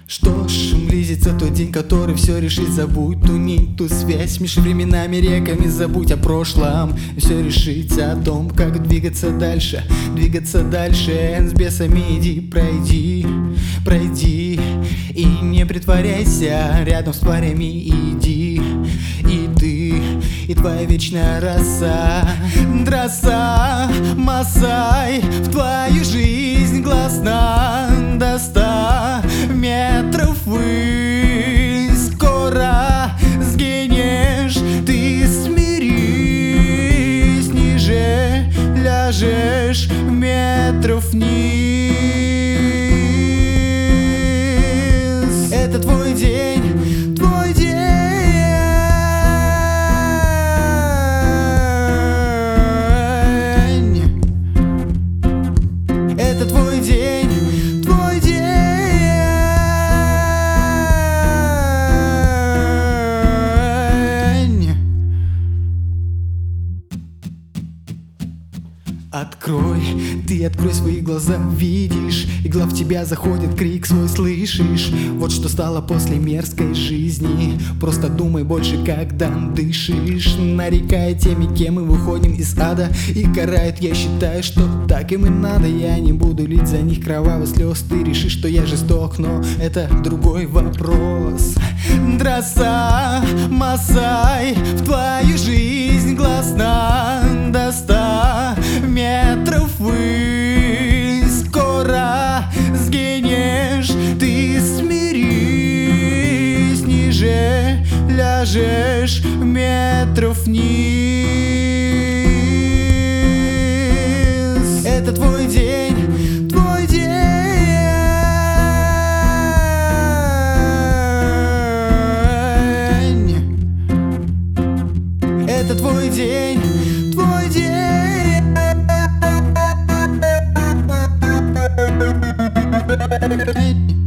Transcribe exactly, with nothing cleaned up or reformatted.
Что ж, близится тот день, который все решит. Забудь ту нить, ту связь между временами, реками. Забудь о прошлом, все решить о том, как двигаться дальше. Двигаться дальше, с бесами иди, пройди, пройди. И не притворяйся, рядом с тварями иди. И ты, и твоя вечная роса. Драса, Масай, в твою жизнь гласна. До ста метров ввысь, скоро сгинешь. Ты смирись, ниже ляжешь метров вниз. Это твой день, твой день. Это твой день, твой день. Открой, ты открой свои глаза, видишь, игла в тебя заходит, крик свой слышишь. Вот что стало после мерзкой жизни. Просто думай больше, когда дышишь. Нарекая теми, кем мы выходим из ада, и карают, я считаю, что так им и надо. Я не буду лить за них кровавых слез. Ты решишь, что я жесток, но это другой вопрос. Драса, Масай, в твою жизнь гласна. До ста метров ввысь, скоро сгинешь. Ты смирись, ниже ляжешь метров вниз. Это твой день, твой день. Это твой день, твой день.